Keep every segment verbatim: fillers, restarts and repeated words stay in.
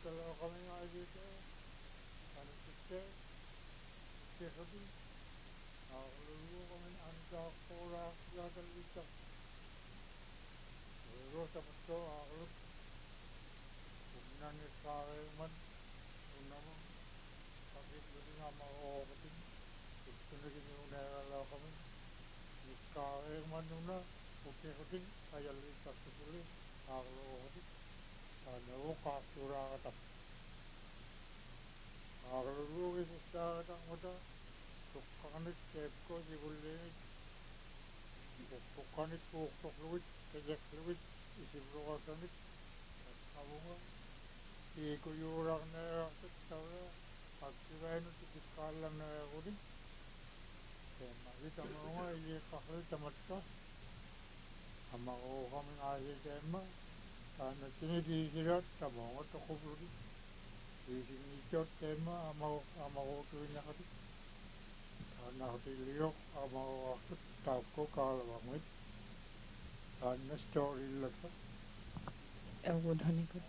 kalau kami ngaji itu kan kita kita tu lalu kami anda korak jaga kita lalu sama tu lalu kemudian sekarang man nama kami beri nama orang itu itu lagi ni udah lalu kami sekarang man una oke oke ayat kita sebeli lalu lalu kasura kata lalu itu sekarang ada Tukanik kepko jibulin, tukanik tuktok luwit, kejek luwit, isi blokasanik, abunga, iku yurak nerak tawa, akibain itu dikalang nerak udi, tema kita mengenai ini kahal tamatka, ama ko kami ngasih tema, karena kini di sirat, tabunga tukubuli, di sini jod tema, ama ama ko tuh nyakati. Nah, dilihat sama waktu tahu kalau banget, karena story lagi. Aku dah ni kot.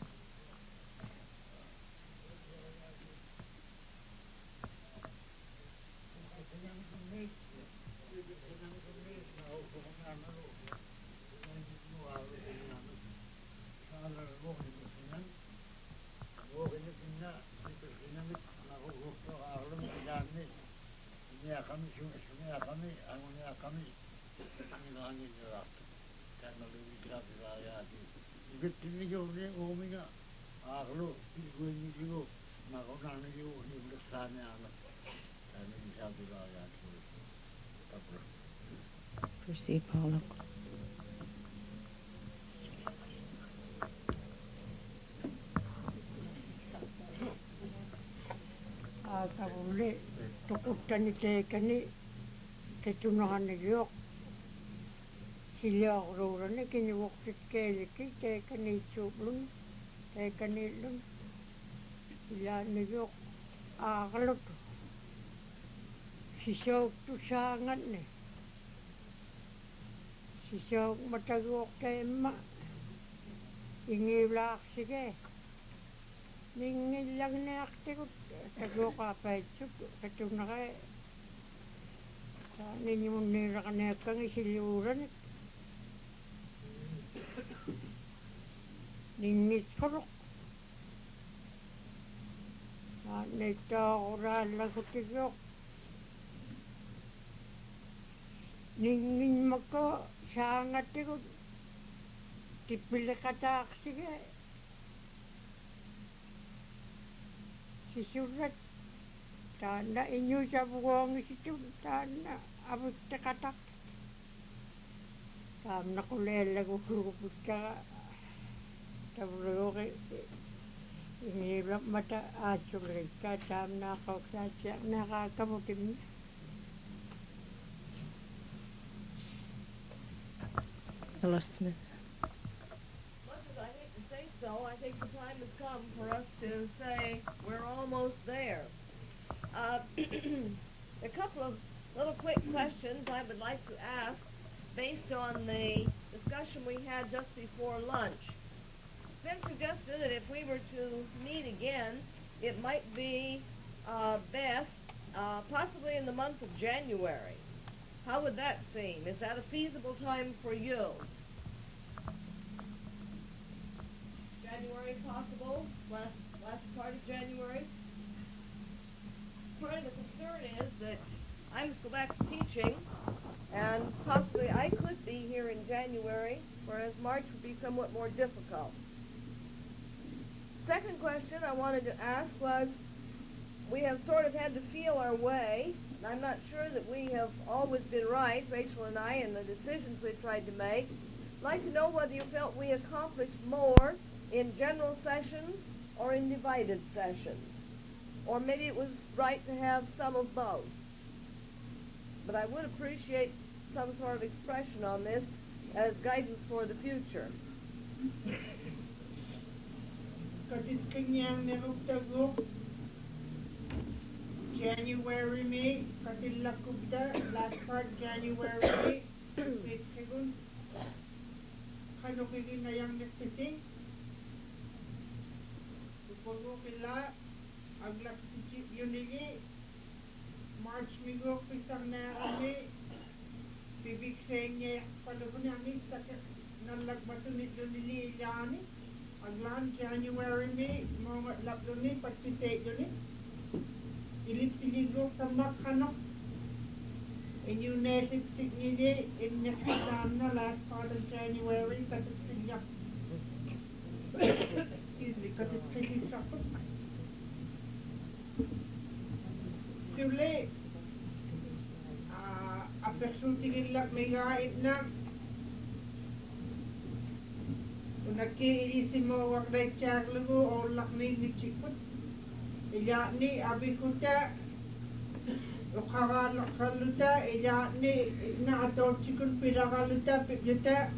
Ya kami cuma cuma kami, anunya kami, kami lagi gerak, karena lebih gerak saya itu. Jika tinggi jauh ni, omnya, aglo, ibu ini juga, nak orang ni juga ni bersama anak, karena bisa beraya itu. Tapi. Persi palak. Ah, boleh. Tukutan ite kani ketunahan niyok sila rura ni kini waktu kali kita kani cublun te kani lun sila niyok agalot sisok tu sangat ni sisok matagok te ma ingi lak sige ningi lang ni aktikot tagok apa itu ketunahan ninyo nira kanekang isiluran ningit korok nito oral lang kutigok ningin mako sangat tikot tipila katak sige sisurat tanda inyo sa buwang isitu tanda abot na katak tam na kulela kukulupot ka tablo ka inilap mata asulit ka tam na kaksasya nakakamutim Ella Smith. Much as I hate to say so, I think the time has come for us to say we're almost there. Uh, a couple of little quick questions I would like to ask based on the discussion we had just before lunch. It's been suggested that if we were to meet again, it might be uh, best uh, possibly in the month of January. How would that seem? Is that a feasible time for you? January possible? Last, last part of January? Part of the concern is that I must go back to teaching, and possibly I could be here in January, whereas March would be somewhat more difficult. Second question I wanted to ask was, we have sort of had to feel our way, and I'm not sure that we have always been right, Rachel and I, in the decisions we've tried to make. I'd like to know whether you felt we accomplished more in general sessions or in divided sessions. Or maybe it was right to have some of both. But I would appreciate some sort of expression on this as guidance for the future. January May katilakubda last part January May wait second kano kiki ngayang nagpiting Wago pila aglak si yunigi March migo pisang na kami bibig senye panahon ami sakit nalag matunit yunili ilyani aglan January mi mga lapluni pagsisay yuni ilit siligo tamak kanok inyo nesip signili in next na last part of January katit silyak excuse me katit silyak Sule, uh, apersun tingin lang may gait na. Kung nakiilisin mo wag na charlago o lak may nitsikot. Iya ni abikuta, ukakakaluta, iya ni na atol sikun pirakaluta, pigyata.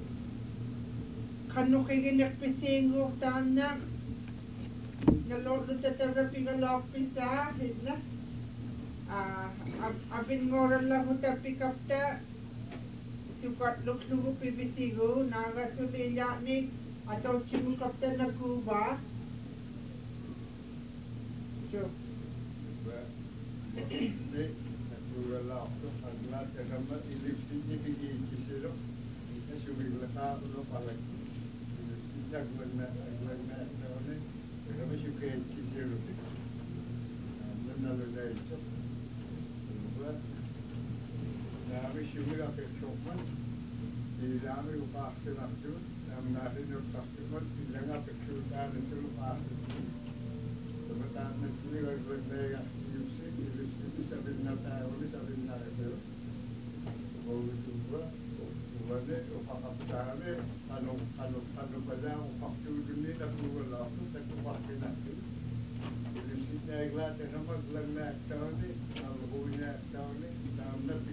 Kanu kikinakpisingok taan na. Naloluta taga pigalakpisa, na. Ah, abin ngoral lang uta pick up ta tukat luk lugu pibitigo naga tuliya ni atau cimu kapta na kuba so ne natural law to agla terama ilipsi ni bigi kisiro ita shubigla ta lo palak sijak magna agna ne terama shuke kisiro nanalo dai Nami shumira pe shokman, ilami upahse naktu, nam nasi nuktaksiman, ilanga pe shutan itu upahse. Sementara nanti lagi berdaya yusi, yusi itu sabin nata, ini sabin nata sel. Bawa juga, bawa upah kapitane, kanu kanu kanu baca upah tujuh tak keluar lalu, tak upah naktu. Yusi naiklah, terima kasih nak tahun ni, kalau punya tahun ni, tahun nanti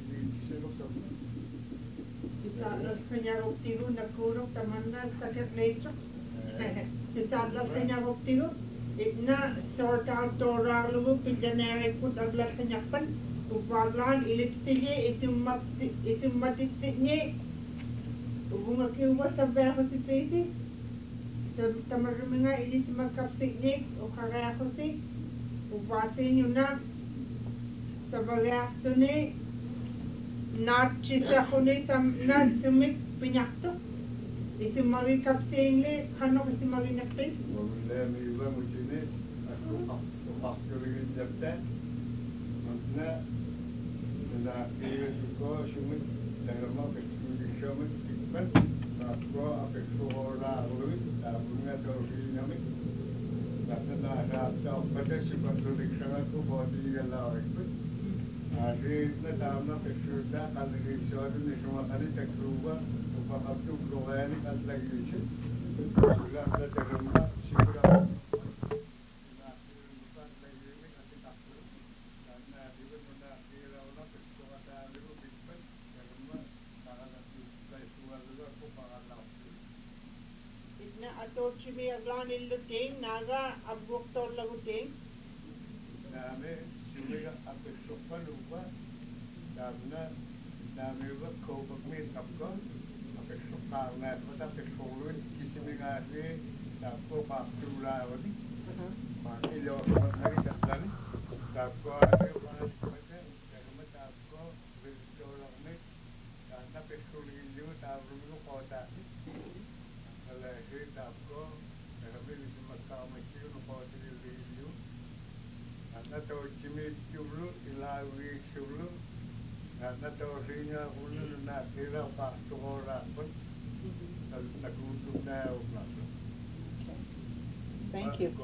Isalas kanyarok tiro nagkurok tamandan sakit lecho. Isalas kanyarok tiro itna sort out tora lugu pinjanere kut aglas kanyapan upaglan ilit sige itum mat itum matit nye ubunga kiwa sa beho si titi tamarumanga ilit magkapsik nye o kagaya ko si upasin yun na sa bagay ni Not chisa kuni sam na sumik pinyakto. Isi magi kapsing le kano isi magi nakpe. Wala mi iba mo chine ako ako ako rin japta. Matna na kaya ko shumit dagama pektu shumit ikpan ako apektu ora ulit abunga to rin namin. Nasa na na sa pati sipat ulit siya ko body galaw ikpan. Hari na tama peksuda kalagi suatu ni semua kali tekruba upah kaptu keluar ni kan lagi itu sudah ada terima sudah na bukan lagi ni nanti kaptu karena dia mana dia orang peksuda ada lu bimbang terima karena tu dari keluar dulu aku pakai laptu Itna ato chimi aglan illuting naga abuk tor laguting. Name Sumira apeksuda lupa karena nami ba ko pagmit kapko apeksuda na kota peksuda kisi mingasi tapko paktura wali makilo hari datani tapko ari mana sebagai karena tapko berdolang ni karena peksuda itu tapko kota kalau hari tapko kami di Makkah masih kota itu karena tahu cimi jublu ilawi jublu karena tahu rinya ulu nak kira pak tora pun nak untuk naik nak. Thank you.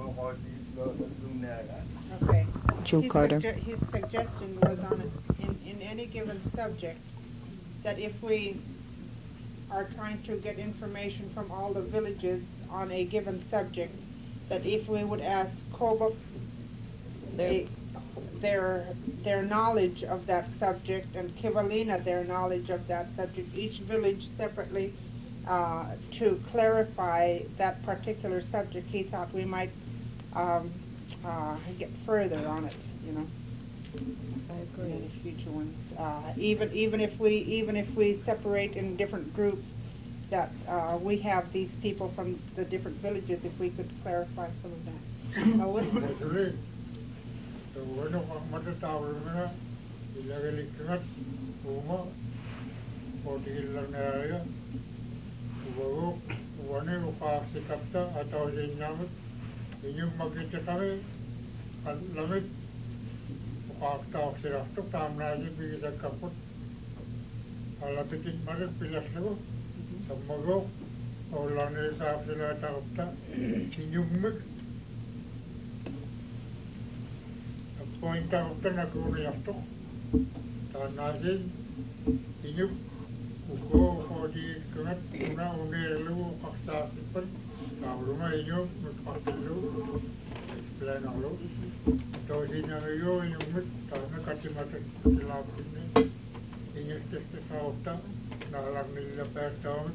Okay. Joe His Carter. sugge- his suggestion was on it, in, in any given subject, that if we are trying to get information from all the villages on a given subject, that if we would ask Kobuk There. a- their their knowledge of that subject and Kivalina their knowledge of that subject, each village separately, uh, to clarify that particular subject, he thought we might um, uh, get further on it, you know. I In agree. any future ones, uh, even even if we even if we separate in different groups, that uh, we have these people from the different villages, if we could clarify some of that. Awal. Actually, so when you come to town, illegally cut, Uma, particular area, Ugo, one of our Sikapta, a thousand Yamut, the new Magitaka, and Lamit, after after Tamraji, because a couple, a lot of it, Mother Pilasco, some Mago, or Lanes after that, after Chinyumik. Point out the Nakuriato, Tanazin, Inup, Uko, for the Kuna, Unelu, Costa, Nauruma, Inup, Costalu, explain all. So, in a yo, you met Tanakatimata, Lapin, in your test of the Nalamilla Pertown,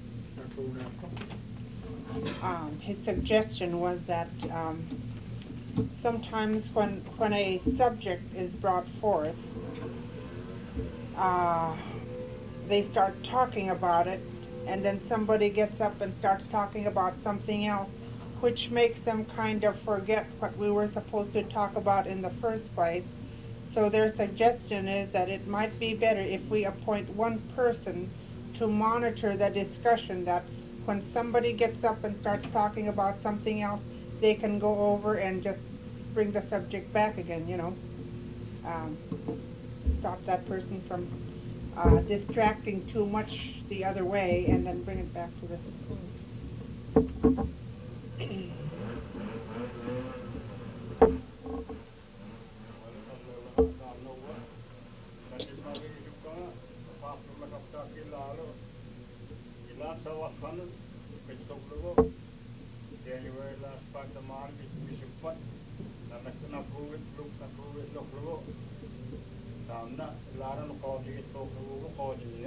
Nakuna. Um, his suggestion was that um, sometimes when when a subject is brought forth, uh, they start talking about it, and then somebody gets up and starts talking about something else, which makes them kind of forget what we were supposed to talk about in the first place. So their suggestion is that it might be better if we appoint one person to monitor the discussion, that when somebody gets up and starts talking about something else, they can go over and just bring the subject back again, you know. Um, stop that person from uh, distracting too much the other way, and then bring it back to the January last part of March, we should put the national prove it, look, and prove it, look, look. Tamna, Lara, no call it, talk, look, call it.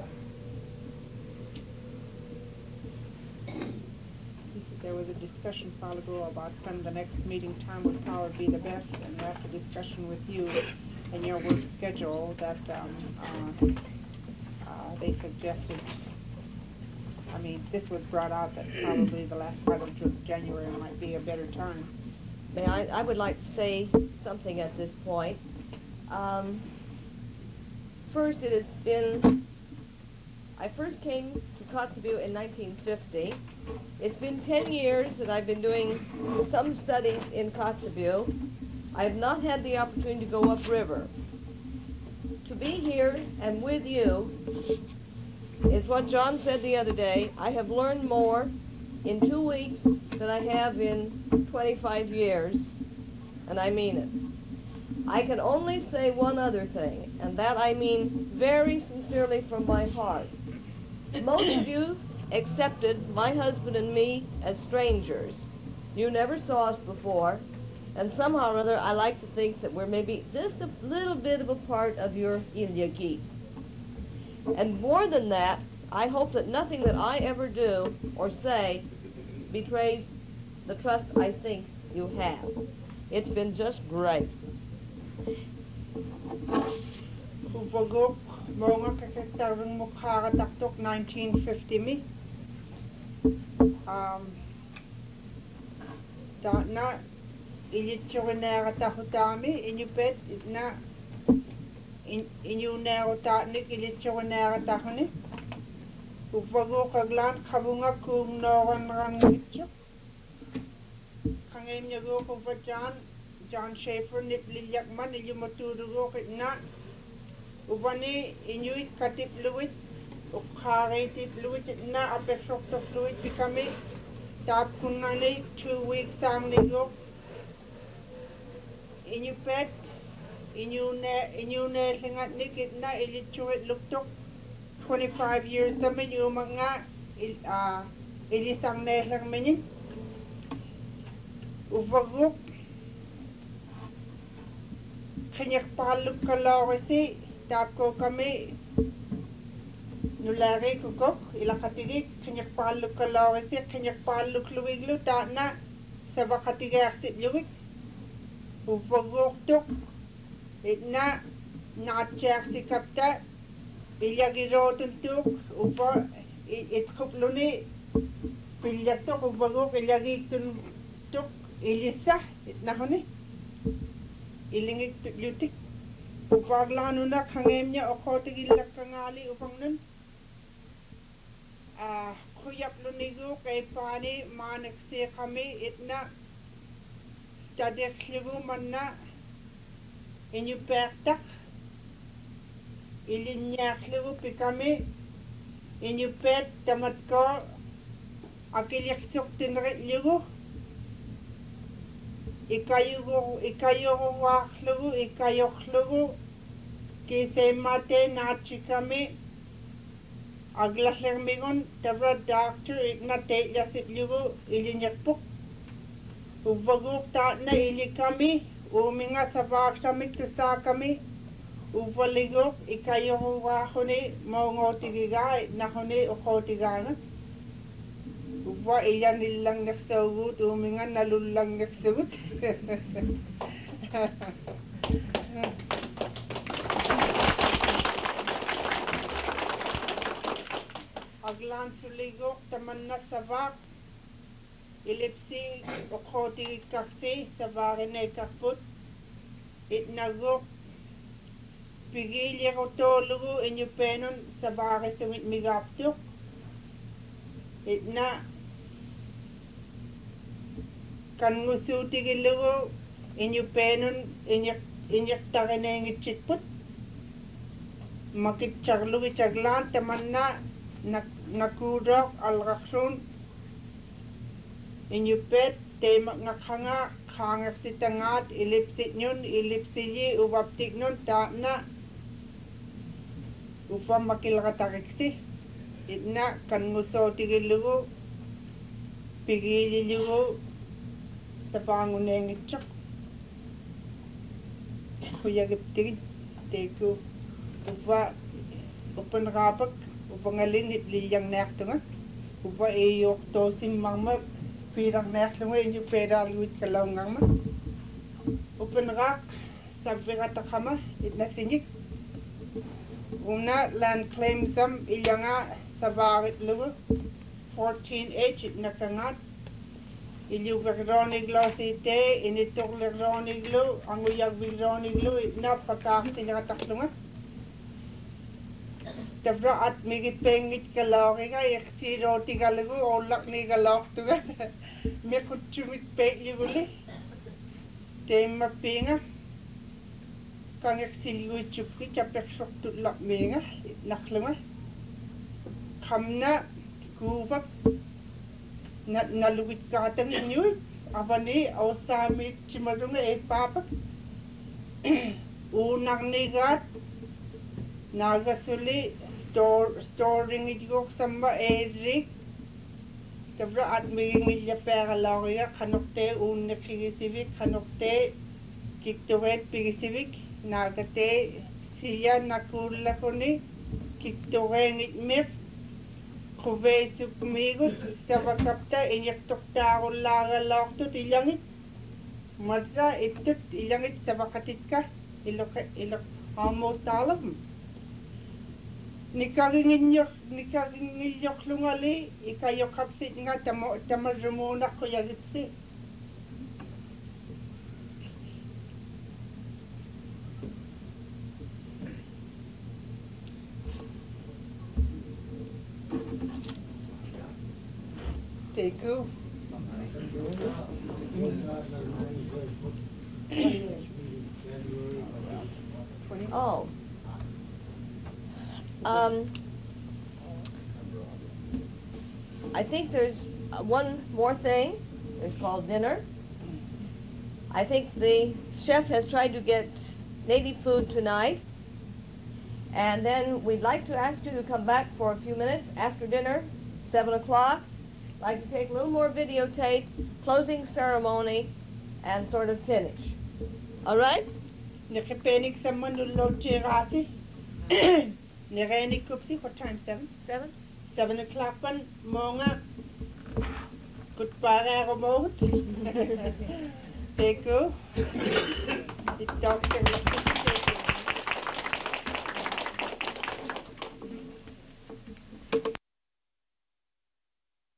There was a discussion a while ago about when the next meeting time would probably be the best, and after discussion with you and your work schedule, that um, uh, uh, they suggested, I mean, this was brought out that probably the last part of January might be a better time. May I, I would like to say something at this point. Um, first, it has been, I first came to Kotzebue in nineteen fifty. It's been ten years that I've been doing some studies in Kotzebue. I have not had the opportunity to go upriver. To be here and with you is what John said the other day. I have learned more in two weeks than I have in twenty-five years, and I mean it. I can only say one other thing, and that I mean very sincerely from my heart. Most of you accepted my husband and me as strangers. You never saw us before, and somehow or other I like to think that we're maybe just a little bit of a part of your Ilyagit. And more than that, I hope that nothing that I ever do or say betrays the trust I think you have. It's been just great. Ubagok, mga kakastarang mukha kataktok nineteen fifty mi. Um, da na ilitsurinera tahutami inyupet na inyunero tatnik ilitsurinera tahuni. Ubagok aglan kabunga kum noran rangityo. Kangem nyago kubajan John Schaefer nip lilyakman ilyumaturugo kitna. Ubani inuit katip luwit ukharetip luwit na apesokto fluid pikami tap kunani two weeks samnigo inupet inune inune singat nikit na ilichuit luktok twenty-five years namin yung mga il, uh, ilisang nesang minin uvaguk kanyak paluk kalawasi tap ko kami nulari ko kok ilakatigik kanyak paluk kalawasi kanyak paluk luwiglu ta na sa bakatigak sit luwik uvaguk tok itna nakatsak si kapta ilyagirotun tok upa it kupluni pilyak tok uvaguk ilyagik tun tok ilissa nahoni ilingik lutik upaglanuna kangemnya okotigillakkangali upangnun ah khuyap lunigu kay pani manekse kami itna stadekligu manna inyu pertak ilinyakligu pikami inyu pet tamatko akiliksuk tinritligu ikayugu ikayugu waklugu ikayoklugu kisemate nachikami aglaslermigun tabra doctor ikna teillasitligu ilinyakpuk uvaguk taatna ilikami uminga sabaksamit kusakami uvaliguk ikayugu wakuni maungotigiga nahuni ukotiganga uva iyan ilang naksagut uminga nalulang naksagut aglan suligok tamanna sabak ilipsi ukoti kaksi sabagine kaput itnagok pigilya ko tolugu inyupenon sabagay sumit migaptuk itna kan ngusuti gilugu inyupenon inyak inyak tagane ngitchitput makit chaglugi chaglan tamanna nak nakudok alraksun inyupet temak ngakhanga khangak sitangat ilipsit nyun ilipsili ubaptik nun taakna upam makilakatakiksi itna kan ngusoti gilugu pigililugu sa pangunengitsak kuyagiptigid teku upa upan kapak upangalin itliyang nektunga upa iyok tosim mangma pirang nektunga inyo pedal wit kalaw ngangma upan rak sabi katakama itna sinyik una land claim sam ilyanga sabarit lugu fourteen H itna kangat ilyu verroniglo site initok lerroniglo anguyag verroniglo itna pakak sinakataklunga tabra at migipengit kalawki ka iksiro tigalagu olak ni galawk tuga me kutchumit pek liguli tema pinga kang iksilgu chupki chapek sok tutlak minga naklunga kamna kubak na nalugit katang inyo abani awsamit chimarunga e papa unang nigat nagasuli store storing itgok samba erik tabra at migingilya pera lawya kanokte unne kigisivik kanokte kikturet pigisivik nagate siya nakulla koni kiktureng itmek kubesuk migut sabakapta inyaktukta laga lokto tilangit madra itut ilangit sabakatitka ilok ilok almost all of them nikaginginyok nikaginginyok lungali ikayok kapsit nga tamo tamarumuna ko yagipsi Teku Oh. Um, I think there's uh, one more thing. It's called dinner. I think the chef has tried to get native food tonight. And then we'd like to ask you to come back for a few minutes after dinner, seven o'clock. I'd like to take a little more videotape, closing ceremony, and sort of finish. All right? Nakapenik sa manulog chirati. Nirenik kupsi, what time, seven? Seven? Seven o'clock pan, monga. Goodbye, remote. Take you. It's Doctor